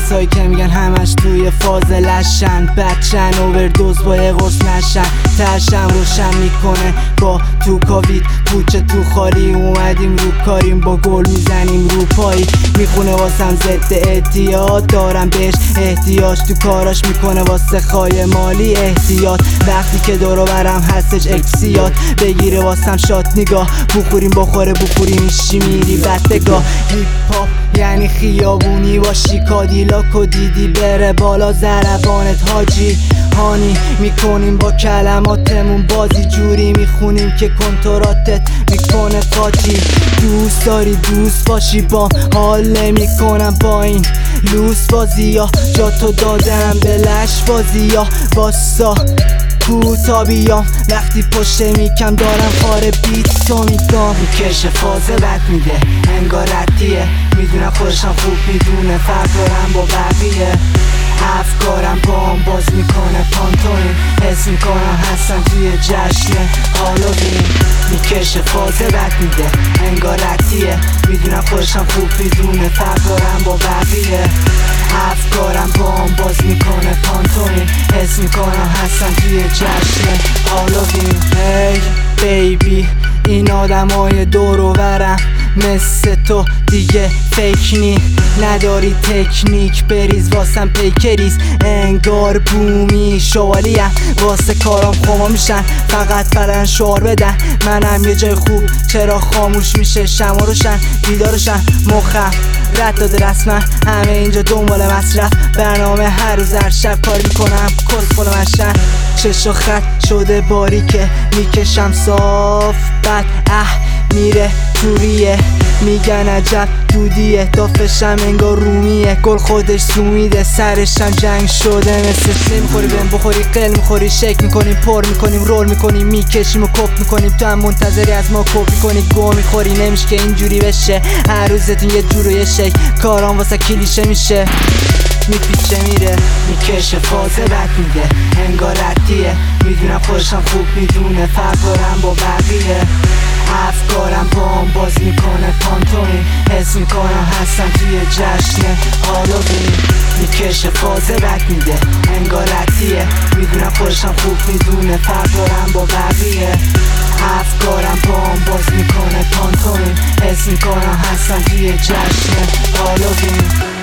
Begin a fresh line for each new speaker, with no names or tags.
کسایی که میگن همش توی فاز لشن، بچن اووردوز با یه قرص نشن، ترشم روشن میکنه با تو کاوید پوچه تو خالی. اومدیم رو کاریم با گل میزنیم رو پایی، میخونه واسم ضد اعتیاد، دارم بهش احتیاج، تو کاراش میکنه واسه خای مالی احتیاط. وقتی که دور و برم هستش اکسیات بگیره واسم شات نگاه، بخوریم بخوره بخوریم ایشی میری بدگاه. هیپ هاپ یعنی خیابونی باشی، کادیلاک و دیدی بره بالا زربانت حاجی هانی. میکنیم با کلماتمون بازی، جوری میخونیم که کنتراتت میکنه قاطی. دوست داری دوست باشی بام، حال نمیکنم با این لوس بازی ها، جا تو دادم به لش بازی ها. واسا کوتا بیام وقتی پشت میکم دارم خاره بیت تو میگم. میکشه فازه بد میده انگار ردیه، میدونم خودشم خوب میدونه فرق دارم با بقیه. افکارم بام باز میکنه پانتوین، حس میکنم هستم توی جشن هالووین. میکشه فازه بد میده انگار ردیه، میدونم خودشم خوب میدونه فرق دارم با بقیه. افکارم بام باز میکنه پانتوین، حس میکنم هستم توی جشن هالووین. هی بیبی این آدمای دور و برم مثل تو دیگه فیک نی، نداری تکنیک بریز واسم پیکریز، انگار بومی شوالیم واسه کارام خوما میشن، فقط فلن شعار بدن منم یه جای خوب. چرا خاموش میشه شما روشن بیدارشن مخم رد داده رسما، همه اینجا دنبال مصرف، برنامه هر روز هر شب کار میکنم کس پل مشن. چشا خط شده باریکه میکشم صاف بد میره توریه، میگن عجب دودیه دافشم انگار رومیه، گل خودش سومیده سرشم جنگ شده مثل نمیخوری بهم بخوری قل میخوری شک میکنیم پر میکنیم رول میکنیم میکشیم و کپ میکنیم، تو هم منتظری از ما کپ میکنی گو میخوری. نمیشه که اینجوری بشه هر روزتون یه جور و یه شک، کارام واسه کلیشه میشه میپیچه میره. میکشه فازه بد میده انگار ردیه، میدونم خودشم خوب میدونه فرق دارم با بقیه. افکارم بام باز میکنه پانتوین، حس میکنم هستم توی جشن هالووین. میکشه فازه بد میده انگار ردیه، میدونم خودشم خوب میدونه فرق دارم با بقیه. افکارم بام باز میکنه پانتوین، حس میکنم هستم توی جشن هالووین.